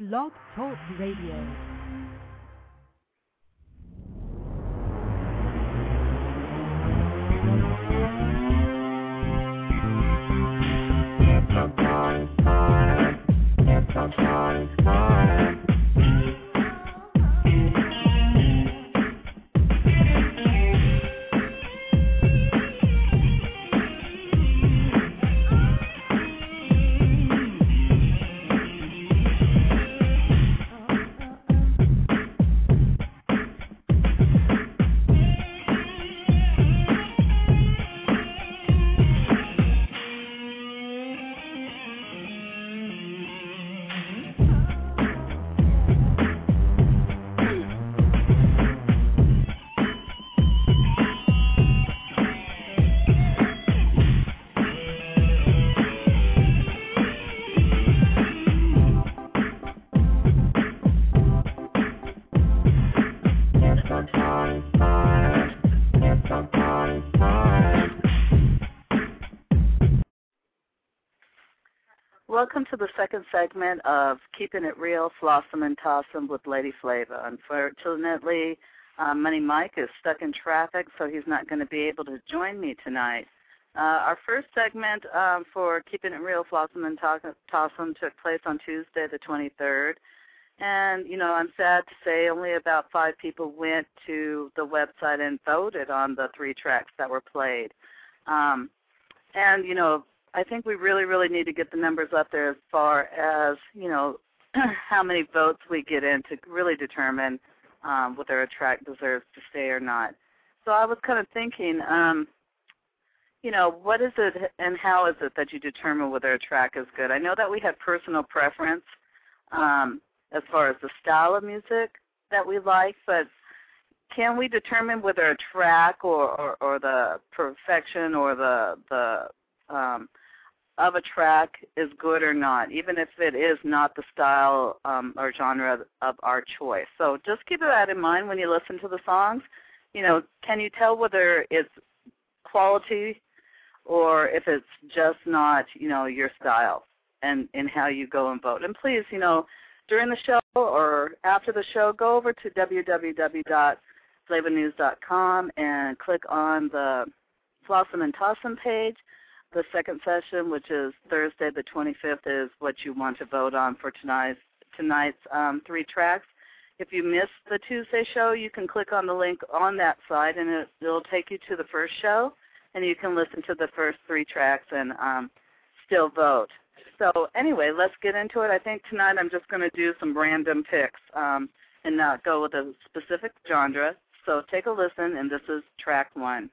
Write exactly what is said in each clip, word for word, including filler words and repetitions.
Blog Talk Radio. Welcome to the second segment of Keeping It Real, Flossom and Tossum with Lady Flava. Unfortunately, uh, Money Mike is stuck in traffic, so he's not going to be able to join me tonight. Uh, our first segment um, for Keeping It Real, Flossom and Tossum took place on Tuesday the twenty-third. And, you know, I'm sad to say only about five people went to the website and voted on the three tracks that were played. Um, and, you know, I think we really, really need to get the numbers up there as far as, you know, how many votes we get in to really determine um, whether a track deserves to stay or not. So I was kind of thinking, um, you know, what is it and how is it that you determine whether a track is good? I know that we have personal preference um, as far as the style of music that we like, but can we determine whether a track or, or, or the perfection or the, the um, of a track is good or not, even if it is not the style um, or genre of our choice. So just keep that in mind when you listen to the songs. You know, can you tell whether it's quality or if it's just not, you know, your style and, and how you go and vote. And please, you know, during the show or after the show, go over to w w w dot flava news dot com and click on the Flossom and Tossum page. The second session, which is Thursday the twenty-fifth, is what you want to vote on for tonight's, tonight's um, three tracks. If you missed the Tuesday show, you can click on the link on that site, and it, it'll take you to the first show, and you can listen to the first three tracks and um, still vote. So anyway, let's get into it. I think tonight I'm just going to do some random picks um, and not go with a specific genre. So take a listen, and this is track one.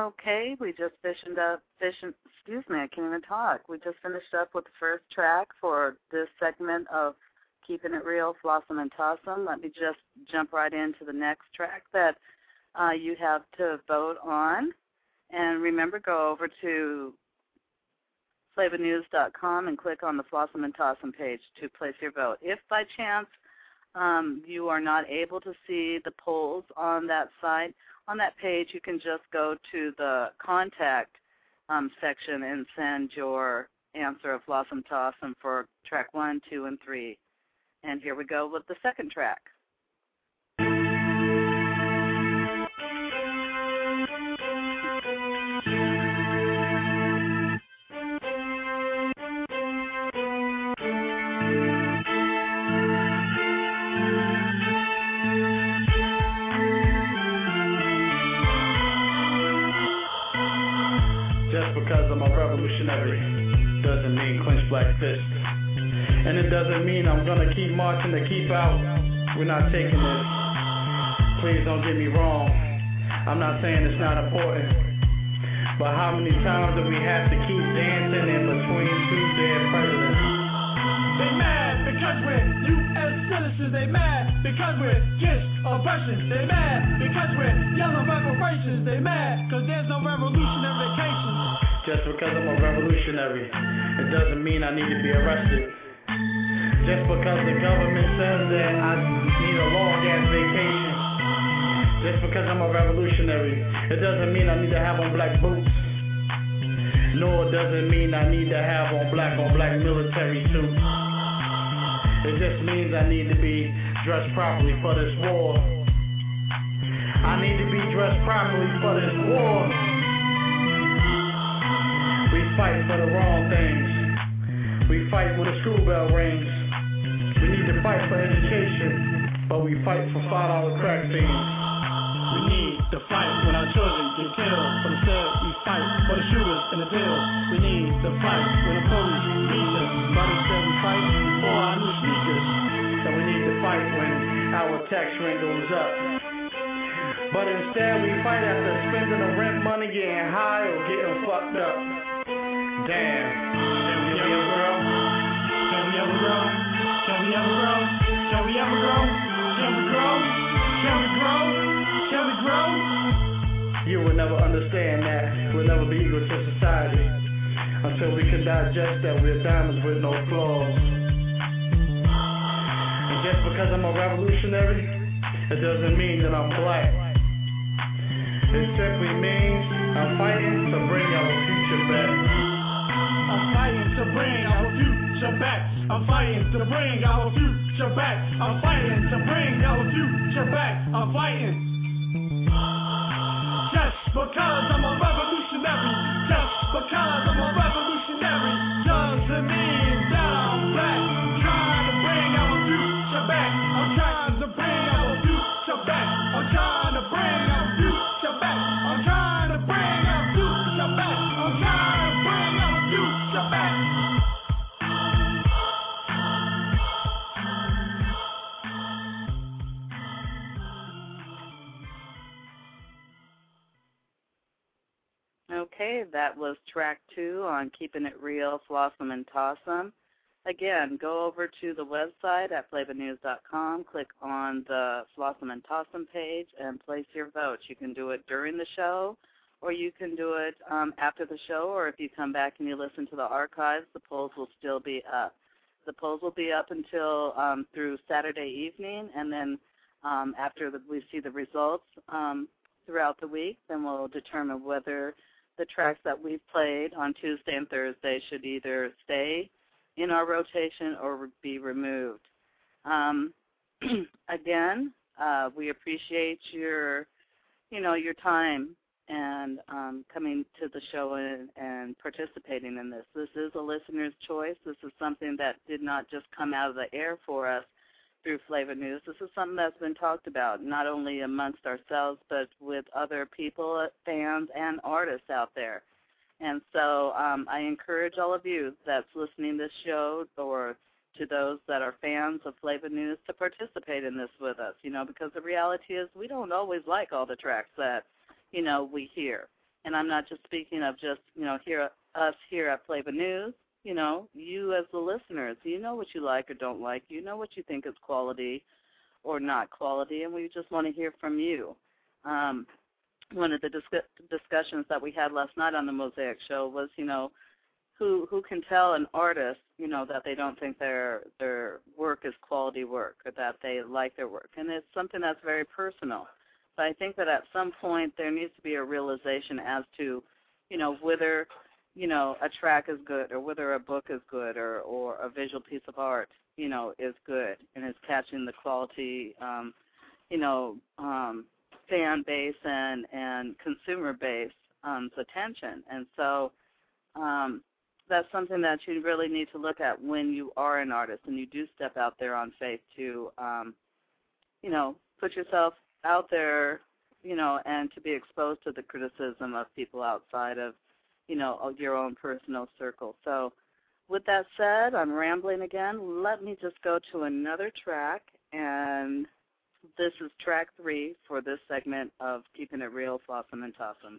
Okay, we just finished up, fission, excuse me, I can't even talk. We just finished up with the first track for this segment of Keeping It Real, Flossom and Tossum. Let me just jump right into the next track that uh, you have to vote on. And remember, go over to Flava News dot com and click on the Flossom and Tossum page to place your vote. If by chance um, you are not able to see the polls on that site, on that page you can just go to the contact um, section and send your answer of Flossom Tossum for track one, two, and three. And here we go with the second track. Just because I'm a revolutionary doesn't mean clench black fist. And it doesn't mean I'm gonna keep marching to keep out. We're not taking this. Please don't get me wrong. I'm not saying it's not important. But how many times do we have to keep dancing in between two dead presidents? They mad because we're U S citizens. They mad because we're against oppression. They mad because we're yelling reparations. They mad because there's no revolutionary vacation. Just because I'm a revolutionary, it doesn't mean I need to be arrested. Just because the government says that I need a long-ass vacation. Just because I'm a revolutionary, it doesn't mean I need to have on black boots. Nor does it mean I need to have on black-on-black military suits. It just means I need to be dressed properly for this war. I need to be dressed properly for this war. We fight for the wrong things. We fight when the school bell rings. We need to fight for education, but we fight for five dollar crack fiends. We need to fight when our children get killed, but instead we fight for the shooters and the deals. We need to fight when the police beat us, but instead we fight for our new sneakers. So we need to fight when our tax rent goes up, but instead we fight after spending the rent money, getting high or getting fucked up. Damn. Can we ever grow? Can we ever grow? Can we ever grow? Can we ever grow? Can we grow? Can we grow? Can we grow? You will never understand that. We'll never be equal to society until we can digest that we're diamonds with no flaws. And just because I'm a revolutionary, it doesn't mean that I'm black. It simply means I'm fighting to bring our future back. I'm fighting to bring our future back. I'm fighting to bring our future back. I'm fighting to bring our future back. I'm fighting. Just because I'm a revolutionary, just because I'm a revolutionary, doesn't mean that I'm black. I'm trying to bring our future back. I'm trying to bring our future back. I'm trying to bring our future back. I'm trying to bring our future back. I'm trying to bring our future back. Okay, that was track two on Keeping It Real, Flossom and Tossum. Again, go over to the website at Flava News dot com, click on the Flossom and Tossum page, and place your vote. You can do it during the show, or you can do it um, after the show, or if you come back and you listen to the archives, the polls will still be up. The polls will be up until um, through Saturday evening, and then um, after the, we see the results um, throughout the week, then we'll determine whether the tracks that we've played on Tuesday and Thursday should either stay in our rotation or be removed. Um, again, uh, we appreciate your, you know, your time and um, coming to the show and, and participating in this. This is a listener's choice. This is something that did not just come out of the air for us through Flava News. This is something that's been talked about, not only amongst ourselves, but with other people, fans, and artists out there. And so um, I encourage all of you that's listening to this show or to those that are fans of Flava News to participate in this with us, you know, because the reality is we don't always like all the tracks that, you know, we hear. and I'm not just speaking of just, you know, here us here at Flavor News. You know, you as the listeners, you know what you like or don't like. You know what you think is quality or not quality, and we just want to hear from you. Um, one of the dis- discussions that we had last night on the Mosaic Show was, you know, who who can tell an artist, you know, that they don't think their their work is quality work or that they like their work. And it's something that's very personal. But I think that at some point there needs to be a realization as to, you know, whether – you know, a track is good or whether a book is good or, or a visual piece of art, you know, is good and is catching the quality, um, you know, um, fan base and, and consumer base um, attention. And so um, that's something that you really need to look at when you are an artist and you do step out there on faith to, um, you know, put yourself out there, you know, and to be exposed to the criticism of people outside of, you know, your own personal circle. So with that said, I'm rambling again. Let me just go to another track, and this is track three for this segment of Keeping It Real, Flossom and Tossum.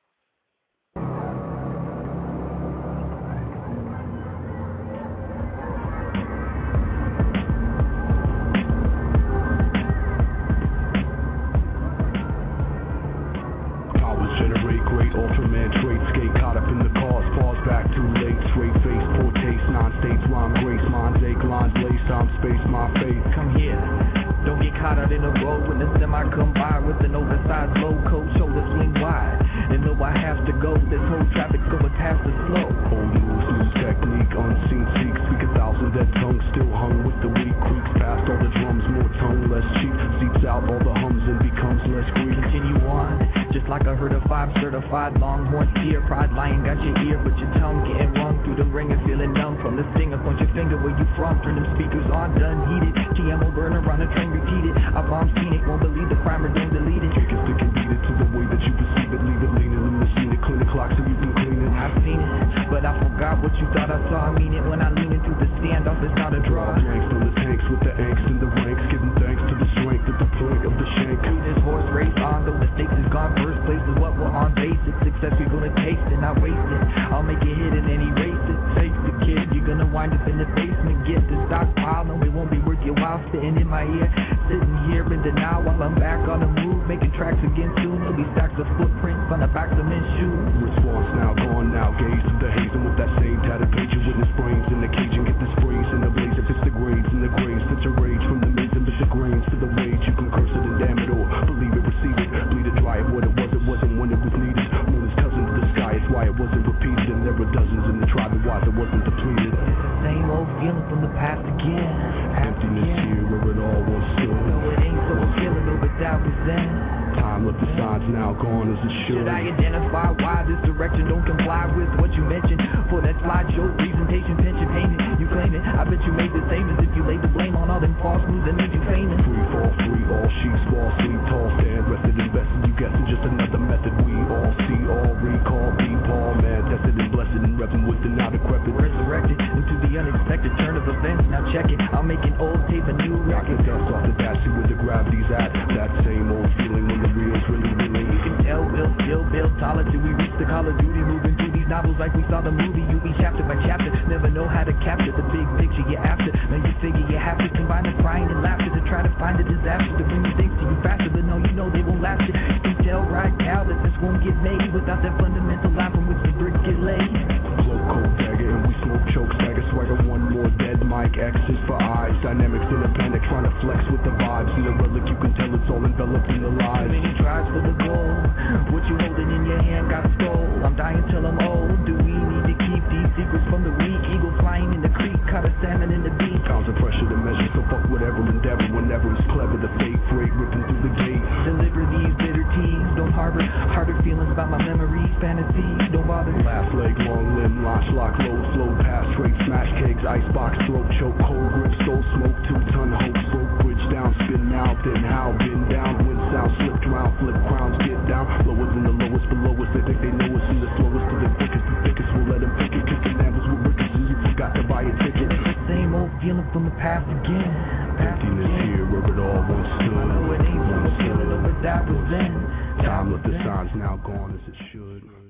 Generate great Ultraman trait, skate caught up in the cause, falls back too late, straight face, poor taste, non-states, rhyme grace, minds ache, lines lace, time, space, my faith. Come here, don't get caught out in the road when the semi come by with an oversized low coat, shoulder swing wide, and though I have to go, this whole traffic's going past the slow. Old moves, new technique, unseen seek, speak a thousand dead tongues, still hung with the weak creaks, past all the drums, more tongue, less cheap, seeps out all the hums and becomes less Greek. Continue on. Just like I heard of five certified longhorn steer, pride lying got your ear, but your tongue getting rung through the ring and feeling numb from the stinger. Point your finger where you from, turn them speakers on, done heated. G M O burner on a train repeated. I bomb scenic, won't believe the crime or don't delete it. Kick it, stick it, beat it to the way that you perceive it. Leave it leaning in the scene, clean the clock so you can clean it. I've seen it, but I forgot what you thought I saw. I mean it when I lean into the standoff, it's not a draw. Drinks on the tanks with the angst in the ranks, giving thanks to the strength at the point of the shank. Do this horse race on, though the stakes is gone. First place is what we're on basic. Success we're gonna taste it, not waste it. I'll make it hit and then erase it. Face the kid, you're gonna wind up in the basement. Get the stockpile, no it won't be worth your while. Sitting in my ear, sitting here in denial while I'm back on the move. Making tracks again soon, there'll be stacks of footprints on the backs of men's shoes. Response now, gone now, gaze to the haze. And with that same tattered page, you witness brains in the cage and get this phrase in the blaze. If it's the grades and the grains, fit your rage from the maze and bit the grains to the wage. You can curse it and damn it or believe it, receive it. Bleed it dry of what it was, it wasn't when it was needed. Moon is cousin to the sky, it's why it wasn't repeated. And there were dozens in the tribe, and why it wasn't depleted. It's the same old feeling from the past again. Emptiness again. here where it all once stood. No, it ain't so killing, no, but that was then. Time left the signs now gone as it should. Should I identify why this direction don't comply with what you mentioned? For that slideshow presentation, pension payment, you claim it. I bet you made the same as if you laid the blame on all them false moves that made you famous. Free fall, free all sheets, fall, sleep, tall, stand, rested, invested. You guessing just another method. We all see, all recall, be Paul, man, tested and blessed and repping with the now decrepit. Resurrected into the unexpected turn of events. Now check it, I'll make an old tape a new Knock the record. dust off the dash, see where the gravity's at. That same old feeling when the real's really, really. You can tell we'll still build solid till we reach the Call of Duty. Moving through these novels like we saw the movie. You be chapter by chapter, never know how to capture the big picture you're after. Now you figure you have to combine the crying and laughter to try to find a disaster to bring things to you faster. But no, you know they won't last it. You can tell right now that this won't get made without that fundamental line from which the brick get laid. Cloak, coat, dagger, and we smoke, choke, stagger, swagger, one more dead mic, X's for eyes. Dynamics in a panic, trying to flex with the vibes. See the relic, you can tell it's all enveloped in the lies. Many tries for the goal. What you holding in your hand got stole. I'm dying till I'm old. Do we need to keep these secrets from the weak? Eagle flying in the creek, caught a salmon in the beak. Pounds of pressure to measure, so fuck whatever endeavor. Whenever it's clever, the fake freight ripping through the gate. Deliver these bitter teas. Don't harbor harder feelings about my memories. Fantasies, don't bother. Last leg, long limb, launch, lock, load, flow, pass, straight, smash cakes, icebox, throat, choke, cold grip, stole smoke, two ton hope, broke bridge down, spin now, then how, been down, wind sound, slipped round, flip crowns, get down, lowest and the lowest below us, they think they know us, and the slowest to the thickest, the thickest, we'll let them pick it, kicking ambers with rickets, and you forgot to buy a ticket. It's the same old feeling from the past again. Past Emptiness again. here where it all once stood. I know it ain't so feeling, but that was then. Time left the signs now gone as it should.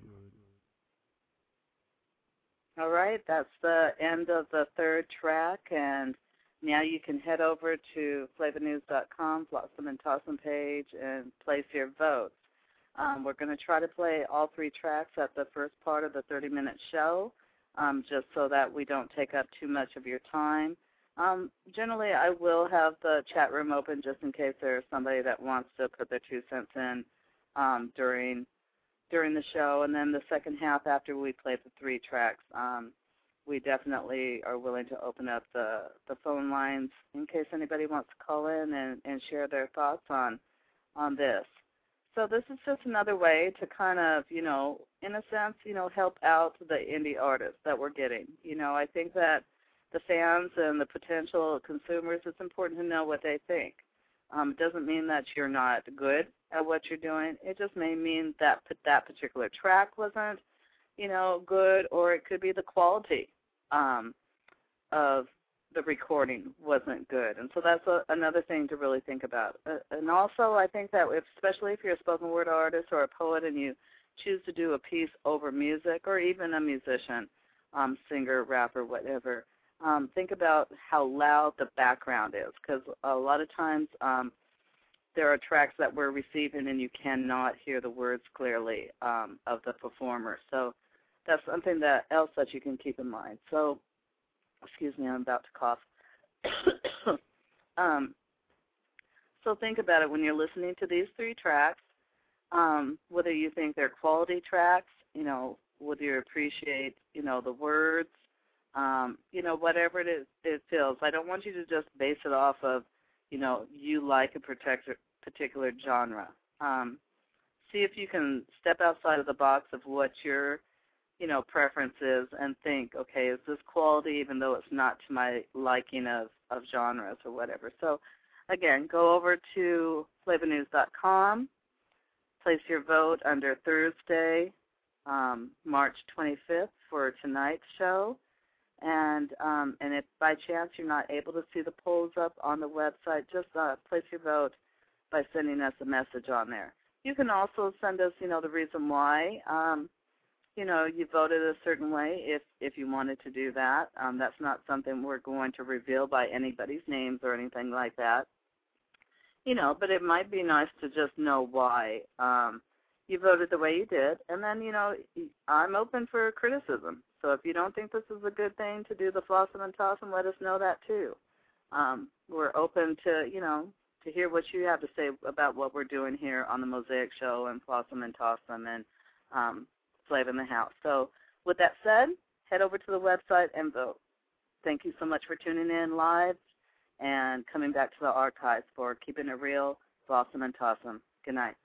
All right, that's the end of the third track, and now you can head over to flavor news dot com, Flossom and Tossum page, and place your votes. Um, we're going to try to play all three tracks at the first part of the thirty-minute show, um, just so that we don't take up too much of your time. Um, generally, I will have the chat room open just in case there's somebody that wants to put their two cents in um, during during the show, and then the second half after we play the three tracks, um, we definitely are willing to open up the, the phone lines in case anybody wants to call in and, and share their thoughts on on this. So this is just another way to kind of, you know, in a sense, you know, help out the indie artists that we're getting. You know, I think that the fans and the potential consumers, it's important to know what they think. Um, it doesn't mean that you're not good at what you're doing. It just may mean that that particular track wasn't, you know, good, or it could be the quality um, of the recording wasn't good. And so that's a, another thing to really think about. Uh, and also I think that if, especially if you're a spoken word artist or a poet and you choose to do a piece over music, or even a musician, um, singer, rapper, whatever, Um, think about how loud the background is, because a lot of times um, there are tracks that we're receiving and you cannot hear the words clearly um, of the performer. So that's something that else that you can keep in mind. So, excuse me, I'm about to cough. um, so think about it when you're listening to these three tracks, um, whether you think they're quality tracks, you know, whether you appreciate, you know, the words, Um, you know, whatever it is, it feels. I don't want you to just base it off of, you know, you like a particular particular genre. Um, see if you can step outside of the box of what your, you know, preference is, and think, okay, is this quality even though it's not to my liking of, of genres or whatever. So, again, go over to flavor news dot com, place your vote under Thursday, um, March twenty-fifth for tonight's show. And um, and if by chance you're not able to see the polls up on the website, just uh, place your vote by sending us a message on there. You can also send us, you know, the reason why, um, you know, you voted a certain way if, if you wanted to do that. Um, that's not something we're going to reveal by anybody's names or anything like that. You know, but it might be nice to just know why um, you voted the way you did. And then, you know, I'm open for criticism. So if you don't think this is a good thing to do the Flossom and Tossum, let us know that too. Um, we're open to, you know, to hear what you have to say about what we're doing here on the Mosaic Show and Flossom and Tossum and um, Flavor in the House. So with that said, head over to the website and vote. Thank you so much for tuning in live and coming back to the archives for Keeping It Real, Flossom and Tossum. Good night.